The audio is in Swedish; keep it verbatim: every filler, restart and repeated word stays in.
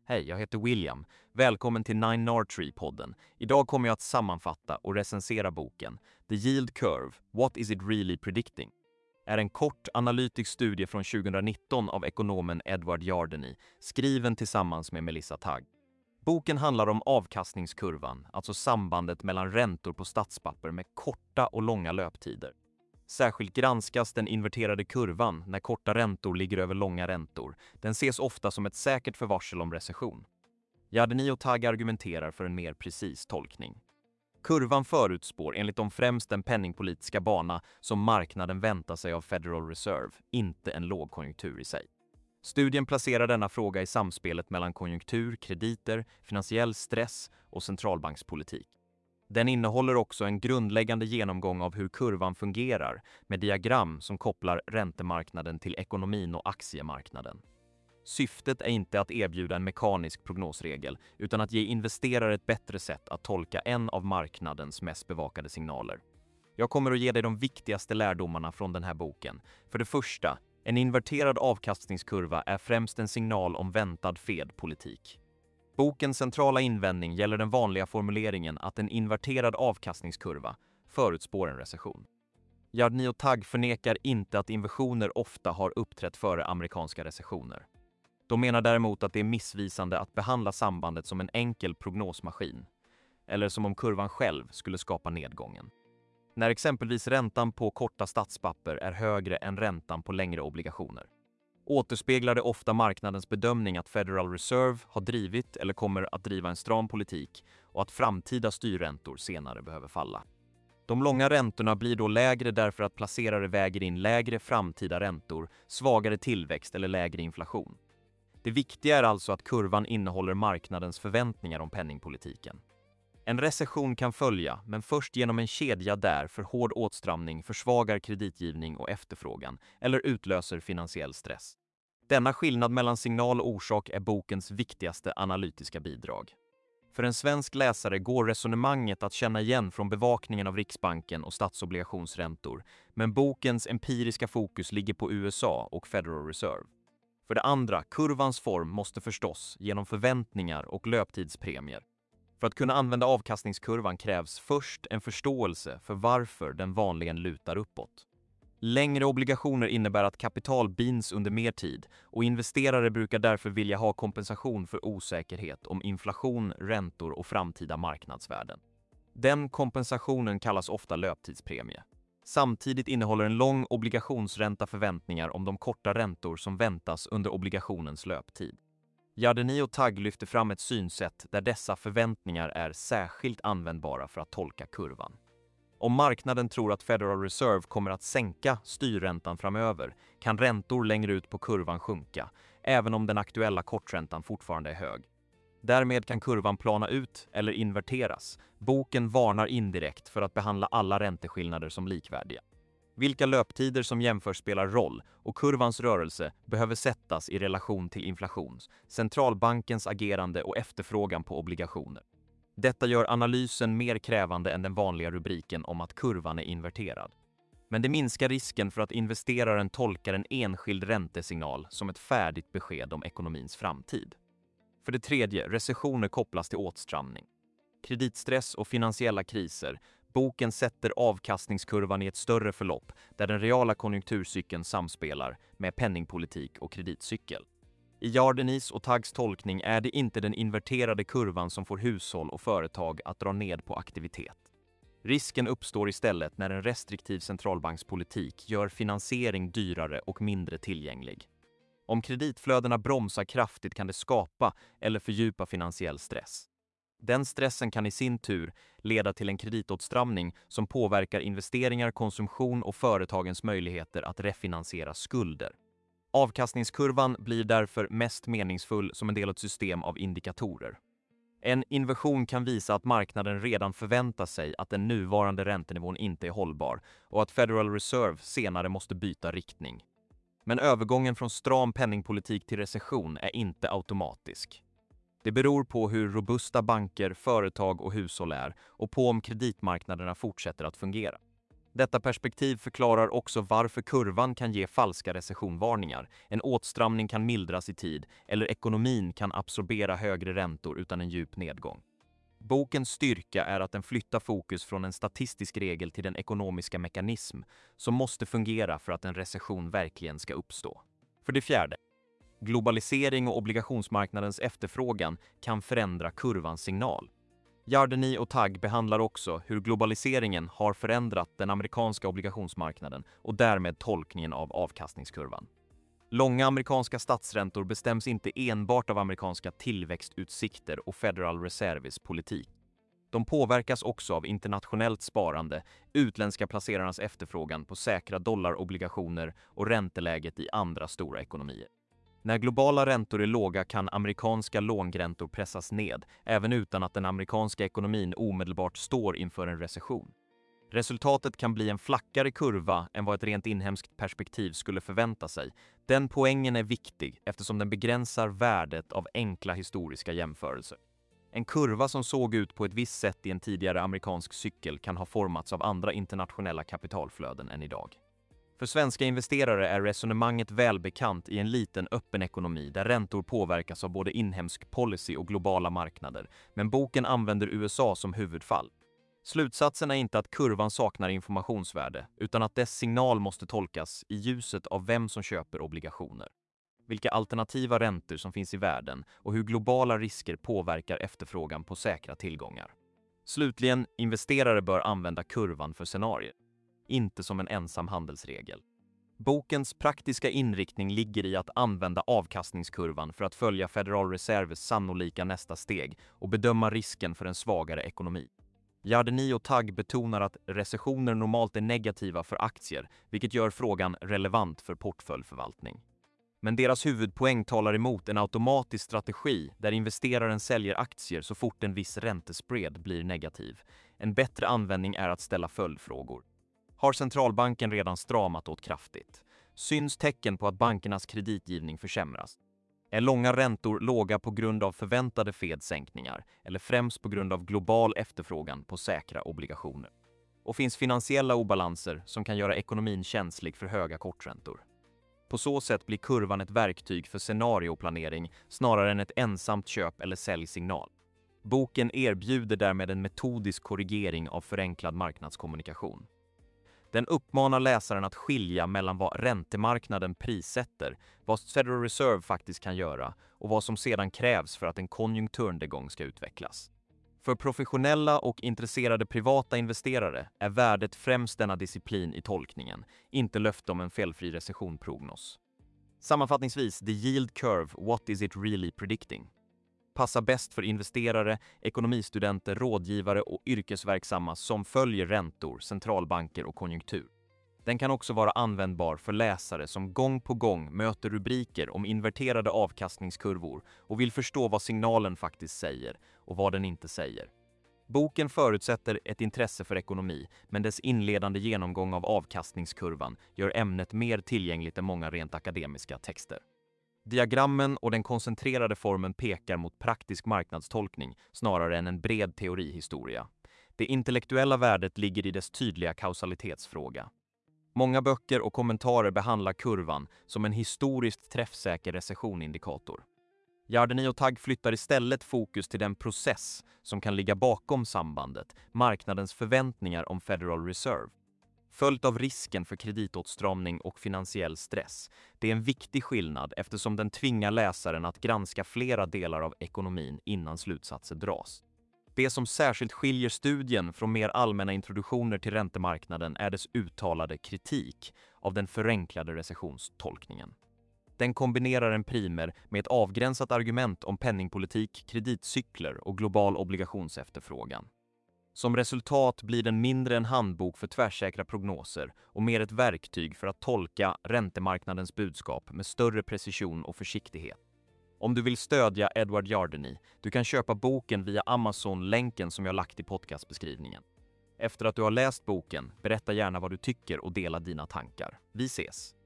Hej, jag heter William. Välkommen till Nine Nortree-podden. Idag kommer jag att sammanfatta och recensera boken The Yield Curve, What is it really predicting? Är en kort analytisk studie från tjugonitton av ekonomen Edward Yardeni, skriven tillsammans med Melissa Tagg. Boken handlar om avkastningskurvan, alltså sambandet mellan räntor på statspapper med korta och långa löptider. Särskilt granskas den inverterade kurvan när korta räntor ligger över långa räntor. Den ses ofta som ett säkert förvarsel om recession. Yardeni och Tagg argumenterar för en mer precis tolkning. Kurvan förutspår enligt dem främst den penningpolitiska bana som marknaden väntar sig av Federal Reserve, inte en lågkonjunktur i sig. Studien placerar denna fråga i samspelet mellan konjunktur, krediter, finansiell stress och centralbankspolitik. Den innehåller också en grundläggande genomgång av hur kurvan fungerar med diagram som kopplar räntemarknaden till ekonomin och aktiemarknaden. Syftet är inte att erbjuda en mekanisk prognosregel utan att ge investerare ett bättre sätt att tolka en av marknadens mest bevakade signaler. Jag kommer att ge dig de viktigaste lärdomarna från den här boken. För det första, en inverterad avkastningskurva är främst en signal om väntad Fed-politik. Bokens centrala invändning gäller den vanliga formuleringen att en inverterad avkastningskurva förutspår en recession. Yardeni och Tagg förnekar inte att inversioner ofta har uppträtt före amerikanska recessioner. De menar däremot att det är missvisande att behandla sambandet som en enkel prognosmaskin, eller som om kurvan själv skulle skapa nedgången. När exempelvis räntan på korta statspapper är högre än räntan på längre obligationer, återspeglar det ofta marknadens bedömning att Federal Reserve har drivit eller kommer att driva en stram politik och att framtida styrräntor senare behöver falla. De långa räntorna blir då lägre därför att placerare väger in lägre framtida räntor, svagare tillväxt eller lägre inflation. Det viktiga är alltså att kurvan innehåller marknadens förväntningar om penningpolitiken. En recession kan följa, men först genom en kedja där för hård åtstramning försvagar kreditgivning och efterfrågan eller utlöser finansiell stress. Denna skillnad mellan signal och orsak är bokens viktigaste analytiska bidrag. För en svensk läsare går resonemanget att känna igen från bevakningen av Riksbanken och statsobligationsräntor, men bokens empiriska fokus ligger på U S A och Federal Reserve. För det andra, kurvans form måste förstås genom förväntningar och löptidspremier. För att kunna använda avkastningskurvan krävs först en förståelse för varför den vanligen lutar uppåt. Längre obligationer innebär att kapital binds under mer tid och investerare brukar därför vilja ha kompensation för osäkerhet om inflation, räntor och framtida marknadsvärden. Den kompensationen kallas ofta löptidspremie. Samtidigt innehåller en lång obligationsränta förväntningar om de korta räntor som väntas under obligationens löptid. Yardeni och Tagg lyfter fram ett synsätt där dessa förväntningar är särskilt användbara för att tolka kurvan. Om marknaden tror att Federal Reserve kommer att sänka styrräntan framöver kan räntor längre ut på kurvan sjunka, även om den aktuella korträntan fortfarande är hög. Därmed kan kurvan plana ut eller inverteras. Boken varnar indirekt för att behandla alla ränteskillnader som likvärdiga. Vilka löptider som jämförs spelar roll och kurvans rörelse behöver sättas i relation till inflation, centralbankens agerande och efterfrågan på obligationer. Detta gör analysen mer krävande än den vanliga rubriken om att kurvan är inverterad. Men det minskar risken för att investeraren tolkar en enskild räntesignal som ett färdigt besked om ekonomins framtid. För det tredje, recessioner kopplas till åtstramning. Kreditstress och finansiella kriser. Boken sätter avkastningskurvan i ett större förlopp där den reala konjunkturcykeln samspelar med penningpolitik och kreditcykel. I Yardenis och Taggs tolkning är det inte den inverterade kurvan som får hushåll och företag att dra ned på aktivitet. Risken uppstår istället när en restriktiv centralbankspolitik gör finansiering dyrare och mindre tillgänglig. Om kreditflödena bromsar kraftigt kan det skapa eller fördjupa finansiell stress. Den stressen kan i sin tur leda till en kreditåtstramning som påverkar investeringar, konsumtion och företagens möjligheter att refinansiera skulder. Avkastningskurvan blir därför mest meningsfull som en del av ett system av indikatorer. En inversion kan visa att marknaden redan förväntar sig att den nuvarande räntenivån inte är hållbar och att Federal Reserve senare måste byta riktning. Men övergången från stram penningpolitik till recession är inte automatisk. Det beror på hur robusta banker, företag och hushåll är och på om kreditmarknaderna fortsätter att fungera. Detta perspektiv förklarar också varför kurvan kan ge falska recessionvarningar, en åtstramning kan mildras i tid eller ekonomin kan absorbera högre räntor utan en djup nedgång. Bokens styrka är att den flyttar fokus från en statistisk regel till den ekonomiska mekanism som måste fungera för att en recession verkligen ska uppstå. För det fjärde, globalisering och obligationsmarknadens efterfrågan kan förändra kurvans signal. Yardeni och Tagg behandlar också hur globaliseringen har förändrat den amerikanska obligationsmarknaden och därmed tolkningen av avkastningskurvan. Långa amerikanska statsräntor bestäms inte enbart av amerikanska tillväxtutsikter och Federal Reserves politik. De påverkas också av internationellt sparande, utländska placerarnas efterfrågan på säkra dollarobligationer och ränteläget i andra stora ekonomier. När globala räntor är låga kan amerikanska långräntor pressas ned, även utan att den amerikanska ekonomin omedelbart står inför en recession. Resultatet kan bli en flackare kurva än vad ett rent inhemskt perspektiv skulle förvänta sig. Den poängen är viktig eftersom den begränsar värdet av enkla historiska jämförelser. En kurva som såg ut på ett visst sätt i en tidigare amerikansk cykel kan ha formats av andra internationella kapitalflöden än idag. För svenska investerare är resonemanget välbekant i en liten öppen ekonomi där räntor påverkas av både inhemsk policy och globala marknader, men boken använder U S A som huvudfall. Slutsatsen är inte att kurvan saknar informationsvärde, utan att dess signal måste tolkas i ljuset av vem som köper obligationer, vilka alternativa räntor som finns i världen och hur globala risker påverkar efterfrågan på säkra tillgångar. Slutligen, investerare bör använda kurvan för scenarier, inte som en ensam handelsregel. Bokens praktiska inriktning ligger i att använda avkastningskurvan för att följa Federal Reserves sannolika nästa steg och bedöma risken för en svagare ekonomi. Yardeni och Tagg betonar att recessioner normalt är negativa för aktier, vilket gör frågan relevant för portföljförvaltning. Men deras huvudpoäng talar emot en automatisk strategi där investeraren säljer aktier så fort en viss räntespread blir negativ. En bättre användning är att ställa följdfrågor. Har centralbanken redan stramat åt kraftigt? Syns tecken på att bankernas kreditgivning försämras? Är långa räntor låga på grund av förväntade Fed-sänkningar eller främst på grund av global efterfrågan på säkra obligationer? Och finns finansiella obalanser som kan göra ekonomin känslig för höga korträntor? På så sätt blir kurvan ett verktyg för scenarioplanering snarare än ett ensamt köp- eller säljsignal. Boken erbjuder därmed en metodisk korrigering av förenklad marknadskommunikation. Den uppmanar läsaren att skilja mellan vad räntemarknaden prissätter, vad Federal Reserve faktiskt kan göra och vad som sedan krävs för att en konjunkturnedgång ska utvecklas. För professionella och intresserade privata investerare är värdet främst denna disciplin i tolkningen, inte löfte om en felfri recessionprognos. Sammanfattningsvis, the yield curve, what is it really predicting? Passar bäst för investerare, ekonomistudenter, rådgivare och yrkesverksamma som följer räntor, centralbanker och konjunktur. Den kan också vara användbar för läsare som gång på gång möter rubriker om inverterade avkastningskurvor och vill förstå vad signalen faktiskt säger och vad den inte säger. Boken förutsätter ett intresse för ekonomi, men dess inledande genomgång av avkastningskurvan gör ämnet mer tillgängligt än många rent akademiska texter. Diagrammen och den koncentrerade formen pekar mot praktisk marknadstolkning snarare än en bred teorihistoria. Det intellektuella värdet ligger i dess tydliga kausalitetsfråga. Många böcker och kommentarer behandlar kurvan som en historiskt träffsäker recessionindikator. Yardeni och Tagg flyttar istället fokus till den process som kan ligga bakom sambandet, marknadens förväntningar om Federal Reserve, följt av risken för kreditåtstramning och finansiell stress. Det är en viktig skillnad eftersom den tvingar läsaren att granska flera delar av ekonomin innan slutsatser dras. Det som särskilt skiljer studien från mer allmänna introduktioner till räntemarknaden är dess uttalade kritik av den förenklade recessionstolkningen. Den kombinerar en primer med ett avgränsat argument om penningpolitik, kreditcykler och global obligationsefterfrågan. Som resultat blir den mindre en handbok för tvärsäkra prognoser och mer ett verktyg för att tolka räntemarknadens budskap med större precision och försiktighet. Om du vill stödja Edward Yardeni, du kan köpa boken via Amazon-länken som jag lagt i podcastbeskrivningen. Efter att du har läst boken, berätta gärna vad du tycker och dela dina tankar. Vi ses!